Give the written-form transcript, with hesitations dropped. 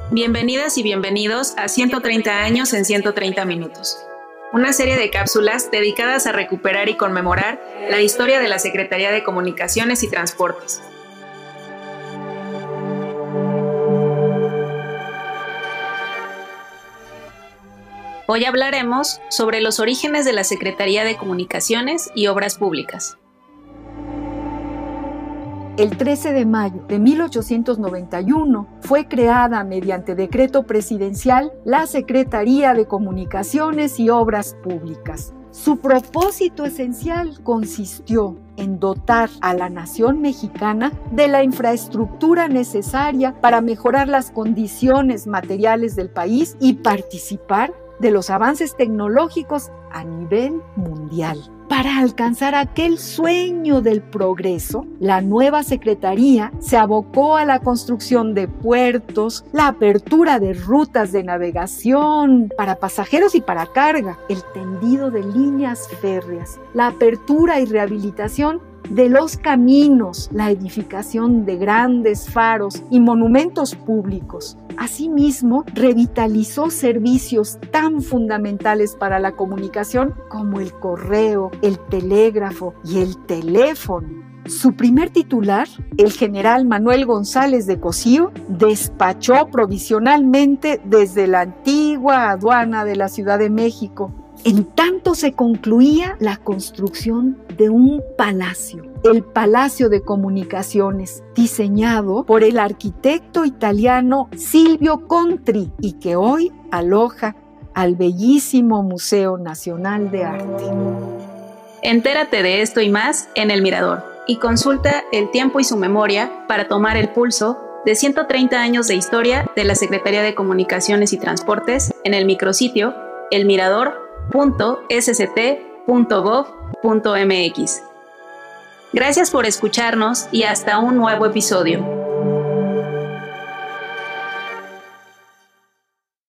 Bienvenidas y bienvenidos a 130 años en 130 minutos, una serie de cápsulas dedicadas a recuperar y conmemorar la historia de la Secretaría de Comunicaciones y Transportes. Hoy hablaremos sobre los orígenes de la Secretaría de Comunicaciones y Obras Públicas. El 13 de mayo de 1891 fue creada mediante decreto presidencial la Secretaría de Comunicaciones y Obras Públicas. Su propósito esencial consistió en dotar a la nación mexicana de la infraestructura necesaria para mejorar las condiciones materiales del país y participar de los avances tecnológicos a nivel mundial. Para alcanzar aquel sueño del progreso, la nueva Secretaría se abocó a la construcción de puertos, la apertura de rutas de navegación para pasajeros y para carga, el tendido de líneas férreas, la apertura y rehabilitación de los caminos, la edificación de grandes faros y monumentos públicos. Asimismo, revitalizó servicios tan fundamentales para la comunicación como el correo, el telégrafo y el teléfono. Su primer titular, el general Manuel González de Cosío, despachó provisionalmente desde la antigua aduana de la Ciudad de México, en tanto se concluía la construcción de un palacio, el Palacio de Comunicaciones, diseñado por el arquitecto italiano Silvio Contri y que hoy aloja al bellísimo Museo Nacional de Arte. Entérate de esto y más en El Mirador y consulta El Tiempo y su Memoria para tomar el pulso de 130 años de historia de la Secretaría de Comunicaciones y Transportes en el micrositio elmirador.sct.gov.mx. Gracias por escucharnos y hasta un nuevo episodio.